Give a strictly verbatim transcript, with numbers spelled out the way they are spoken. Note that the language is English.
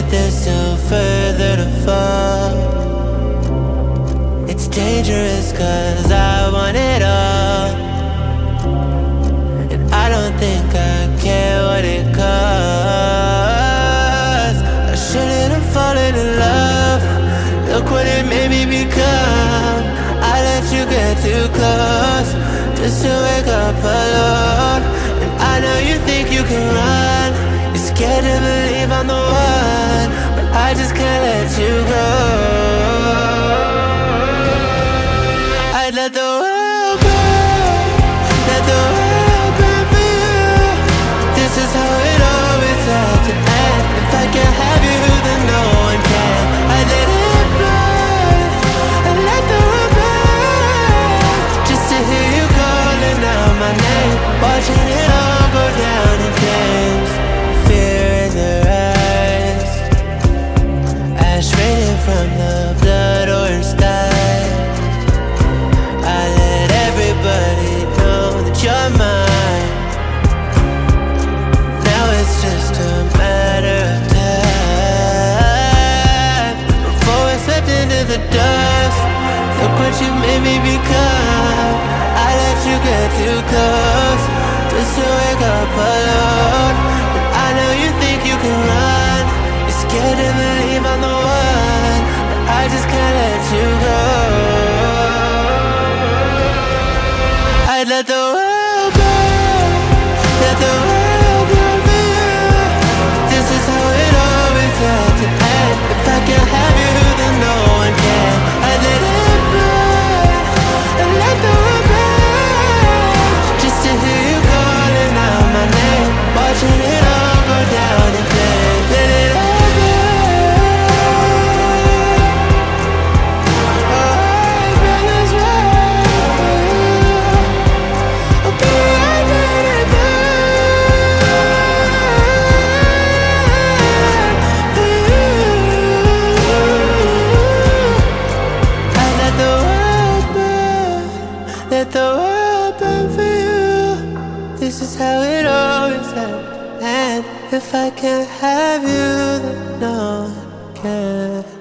but there's still further to fall. It's dangerous cause I want it all, and I don't think I care what it costs. I shouldn't have fallen in love. Look what it made me become. I let you get too close just to wake up alone. And I know you think you can run. You're scared to believe I'm the one, but I just can't let you go. I'd let the world burn, let the world burn for you. This is how it always had to end. If I can't have you, then no one can. I'd let it burn, and let the world burn, just to hear you calling out my name, watching it all go down in flames. Fear in their eyes, ash raining from the blood orange sky. I let everybody know that you're mine. Now it's just a matter of time before we're swept into the dust. Look what you made me become. I let you get too close just to wake up alone. And I know you think you can run. You're scared to believe I'm the one, but I just can't let you go. I'd let the world burn, let the world burn for you. This is how it always had to end. If I can't have you, then no one can. I'd let it burn, and let the world burn, just to hear you calling out my name, watching it all go down in flames. Let it all burn. Oh, I'd rather swear for you. Okay, I'd let it burn for you. I'd let the world burn, let the world burn for you. This is how it always ends. And if I can't have you, then no one can.